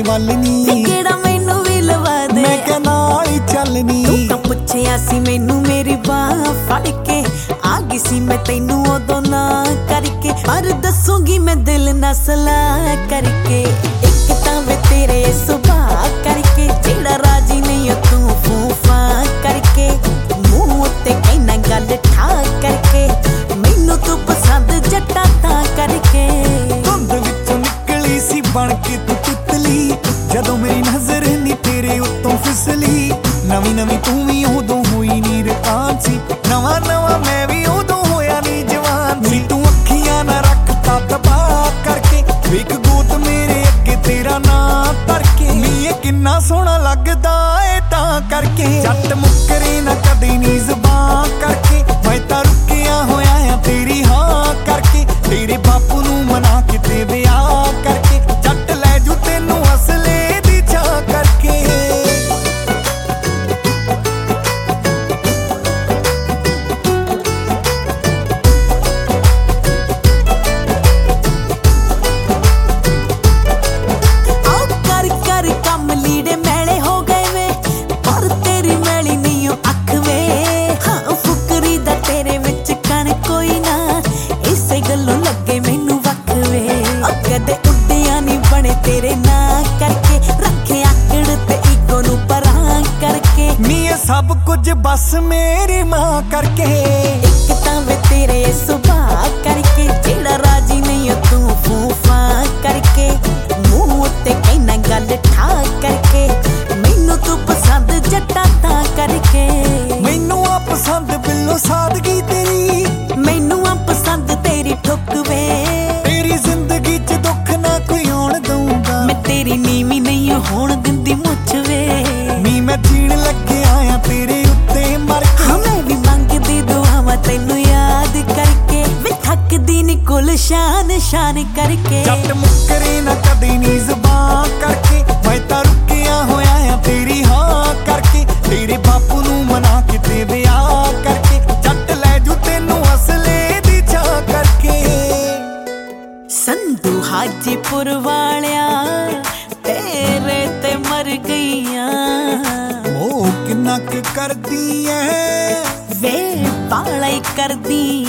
ਵੱਲ ਨੀ ਕਿਹੜਾ ਮੈਨੂੰ ਵੀ ਲਵਾ ਦੇ ਮੈਂ ਕਿਹਾ ਨਾਲ ਹੀ ਚੱਲਨੀ ਤੂੰ ਤਾਂ ਪੁੱਛਿਆ ਸੀ ਮੈਨੂੰ ਮੇਰੀ ਬਾਹ ਫੜ ਕੇ ਆ ਗਈ ਸੀ ਮੈਂ ਤੈਨੂੰ ਉਦੋਂ ਨਾ ਕਰਕੇ ਪਰ ਦੱਸੂਗੀ ਮੈਂ ਦਿਲ ਨਾ ਸਲਾਹ ਕਰਕੇ ਇੱਕ ਤਾਂ ਵੇ ਤੇਰੇ ਸੁਭਾਅ ਕਰਕੇ ਜਿਹੜਾ ਰਾਜੀ ਨਹੀਂ ਤੂੰ ਫੂਫਾ ਕਰਕੇ ਮੂੰਹ ਉੱਤੇ ਕਹਿਣਾ ਗੱਲ ਠਾ ਕਰਕੇ ਮੈਨੂੰ ਤੂੰ ਪਸੰਦ ਜੱਟਾ ਤਾਂ ਕਰਕੇ ਧੁੰਦ ਵਿੱਚੋਂ ਨਿਕਲੀ ਸੀ ਬਣ ਕੇ ਤੂੰ ਤਿਤਲੀ ਜਦੋਂ ਮੇਰੀ ਨਜ਼ਰ ਨੀ ਤੇਰੇ ਉੱਤੋਂ ਫਿਸਲੀ ਨਵੀਂ ਨਵੀਂ ਤੂੰ ਵੀ ਉਦੋਂ ਹੋਈ ਨੀ ਰਕਾਨ ਸੀ ਨਵਾਂ ਨਵਾਂ ਮੈਂ ਵੀ ਉਦੋਂ ਹੋਇਆ ਨੀ ਜਵਾਨ ਸੀ ਤੂੰ ਅੱਖੀਆਂ ਨਾ ਰੱਖਤਾ ਦਬਾ ਕਰਕੇ ਵੇਖ ਗੋਤ ਮੇਰੇ ਅੱਗੇ ਤੇਰਾ ਨਾਂ ਧਰ ਕੇ ਨੀ ਇਹ ਕਿੰਨਾ ਸੋਹਣਾ ਲੱਗਦਾ ਏ ਤਾਂ ਕਰਕੇ ਜੱਟ ਮੁੱਕਰੇ ਨਾ ਕਦੇ ਨੀ ਜ਼ਬਾਨ ਕਰਕੇ ਮੈਂ ਤਾਂ ਰੁਕਿਆ ਹੋਇਆ ਆ ਤੇਰੀ ਹਾਂ ਕਰਕੇ ਤੇਰੇ ਬਾਪੂ ਨੂੰ ਮਨਾ ਕੇ ਤੇ ਵਿਆਹ ਕਰਕੇ ਜੱਟ ਲੈ ਜੂ ਤੈਨੂੰ ਅਸਲੇ ਦੀ ਛਾਂ ਕਰਕੇ ਤੇਰੇ ਨਾਂ ਕਰਕੇ ਰੱਖੇ ਆਕੜ ਤੇ ਈਗੋ ਨੂੰ ਪਰਾਂ ਕਰਕੇ ਨੀ ਇਹ ਸਭ ਕੁਝ ਬਸ ਮੇਰੀ ਮਾਂ ਕਰਕੇ ਇੱਕ ਤਾਂ ਵੇ ਤੇਰੇ ਸੁਭਾਅ ਕਰਕੇ ਜਿਹੜਾ ਰਾਜੀ ਨਹੀਂ ਤੂੰ ਫੂਫਾ ਕਰਕੇ ਮੂੰਹ ਉੱਤੇ ਕਹਿਣਾ ਗੱਲ ਠਾ ਕਰਕੇ ਮੈਨੂੰ ਤੂੰ ਪਸੰਦ ਜੱਟਾ ਤਾਂ ਕਰਕੇ ਮੈਨੂੰ ਆ ਪਸੰਦ ਬਿੱਲੋ ਸਾਦਗੀ ਤੇਰੀ ਮੈਨੂੰ ਆ ਪਸੰਦ ਤੇਰੀ ਠੁਕਵੇ ਤੇਰੀ ਜ਼ਿੰਦਗੀ 'ਚ ਦੁੱਖ ਨਾ ਕੋਈ ਆਉਣ ਦਊਂਗਾ ਮੈਂ ਤੇਰੀ ਨੀਵੀਂ ਨਹੀਂ ਹੋਣ ਦਿੰਦੀ ਮੁੱਛ ਵੇ ਨੀ ਮੈਂ ਜੀਣ ਲੱਗਿਆ ਆ ਤੇਰੇ ਉੱਤੇ ਮਰ ਕੇ ਹਾਂ ਮੈਂ ਵੀ ਮੰਗਦੀ ਦੁਆਵਾਂ ਤੈਨੂੰ ਯਾਦ ਕਰਕੇ ਮੈਂ ਥੱਕਦੀ ਨੀ ਕੁਲ ਸ਼ਾਨ ਸ਼ਾਨ ਕਰਕੇ ਜੱਟ ਮੁੱਕਰੇ ਨਾ ਕਦੇ ਨੀ ਜ਼ਬਾਨ ਕਰਕੇ ਮੈਂ ਤਾਂ ਰੁਕਿਆ ਹੋਇਆ ਆ ਤੇਰੀ ਹਾਂ ਕਰਕੇ ਤੇਰੇ ਬਾਪੂ ਨੂੰ ਮਨਾ ਕੇ ਤੇ ਵਿਆਹ ਕਰਕੇ ਜੱਟ ਲੈ ਜੂ ਤੈਨੂੰ ਅਸਲੇ ਦੀ ਛਾਂ ਕਰਕੇ ਸੰਧੂ ਹਾਜੀਪੁਰ ਵਾਲਿਆ ਤੇਰੇ ਤੇ ਮਰ ਗਈਆਂ ਉਹ ਕਿੰਨਾ ਕੁ ਕਰਦੀ ਐ ਵੇ ਪਾਲਾ ਹੀ ਕਰਦੀ